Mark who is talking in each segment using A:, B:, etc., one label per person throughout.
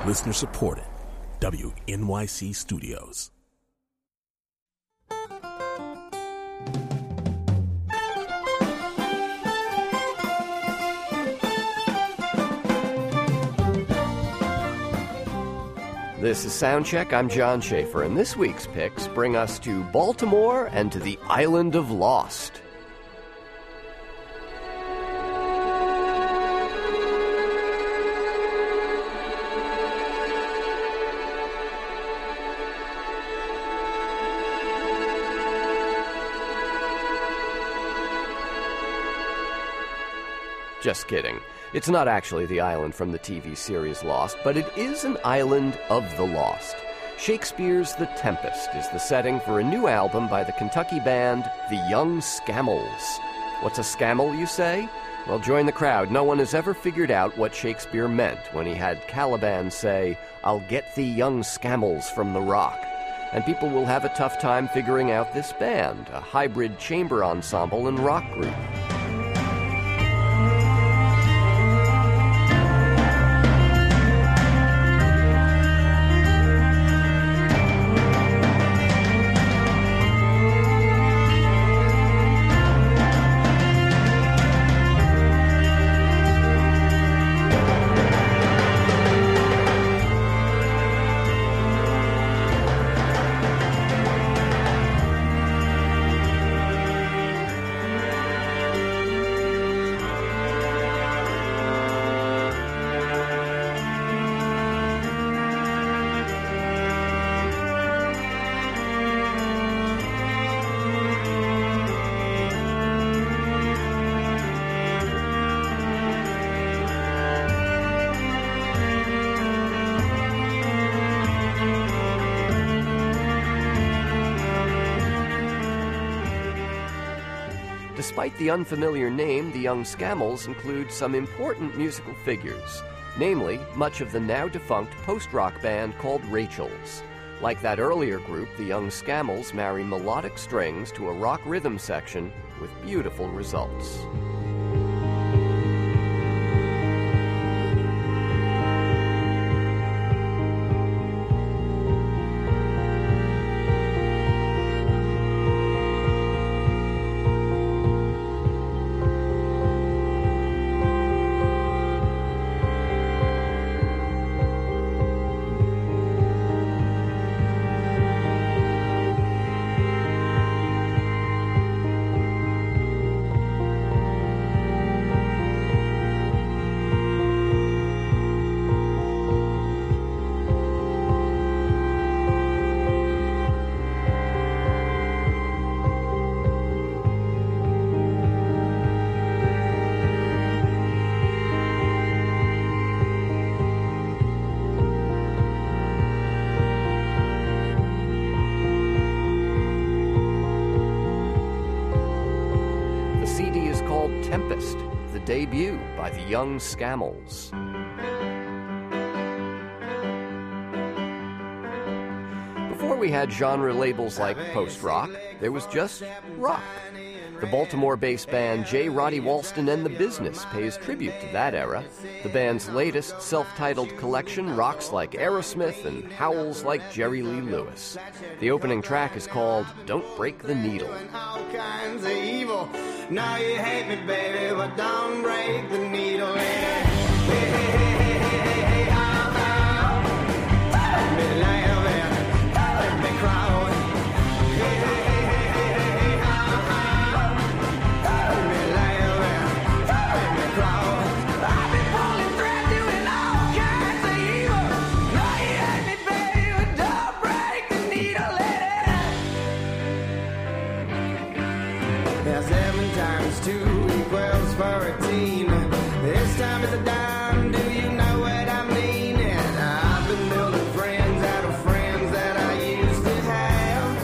A: Listener supported. WNYC Studios.
B: This is Soundcheck. I'm John Schaefer, and this week's picks bring us to Baltimore and to the Island of Lost. Just kidding. It's not actually the island from the TV series Lost, but it is an island of the lost. Shakespeare's The Tempest is the setting for a new album by the Kentucky band The Young Scammels. What's a scammel, you say? Well, join the crowd. No one has ever figured out what Shakespeare meant when he had Caliban say, "I'll get thee young scammels from the rock." And people will have a tough time figuring out this band, a hybrid chamber ensemble and rock group. Despite the unfamiliar name, the Young Scammels include some important musical figures, namely much of the now-defunct post-rock band called Rachel's. Like that earlier group, the Young Scammels marry melodic strings to a rock rhythm section with beautiful results. Tempest, the debut by the Young Scammels. Before we had genre labels like post-rock, there was just rock. The Baltimore-based band J. Roddy Walston and the Business pays tribute to that era. The band's latest self-titled collection rocks like Aerosmith and howls like Jerry Lee Lewis. The opening track is called Don't Break the Needle.
C: Now you hate me, baby, but don't break the needle. This time it's a dime, do you know what I mean? And I've been building friends out of friends that I used to have.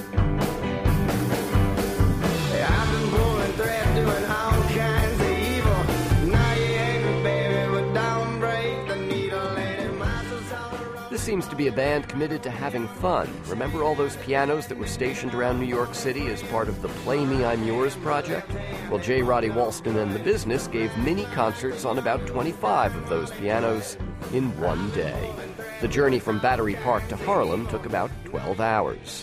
C: I've been pulling thread, doing all kinds of evil. Now you hate me, baby, but don't break the needle, lady. My soul's all around.
B: The seems to be a band committed to having fun. Remember all those pianos that were stationed around New York City as part of the Play Me, I'm Yours project? Well, J. Roddy Walston and the Business gave mini concerts on about 25 of those pianos in one day. The journey from Battery Park to Harlem took about 12 hours.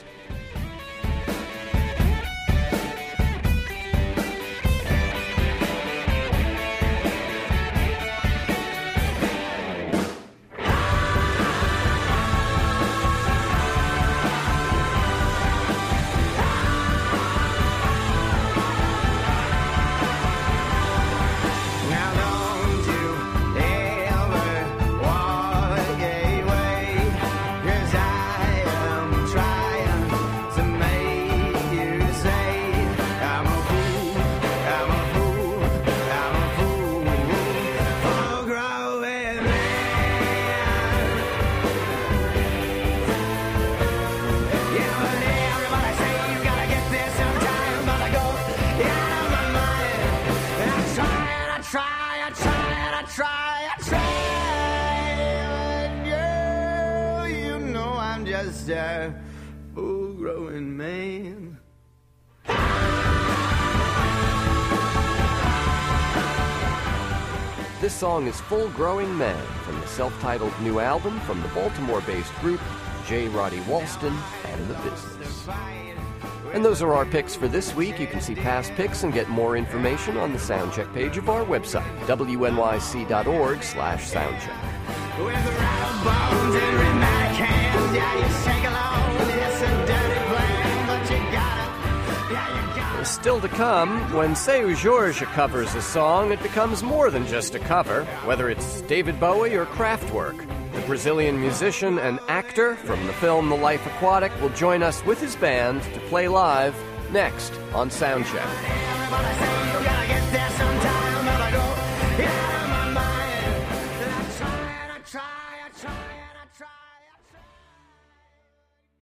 C: Just a full-grown man.
B: This song is Full Growing Man from the self-titled new album from the Baltimore-based group J. Roddy Walston and the Business. And those are our picks for this week. You can see past picks and get more information on the Soundcheck page of our website, wnyc.org/soundcheck.
C: With rubber bones and rheumatic hands, yeah, you shake along. It's a dirty plan, but you got it. Yeah, you got it.
B: Still to come, when Seu Jorge covers a song, it becomes more than just a cover, whether it's David Bowie or Kraftwerk. The Brazilian musician and actor from the film The Life Aquatic will join us with his band to play live next on Soundcheck.
C: Everybody say you gotta get there sometime, but I go, yeah, my mind. I try.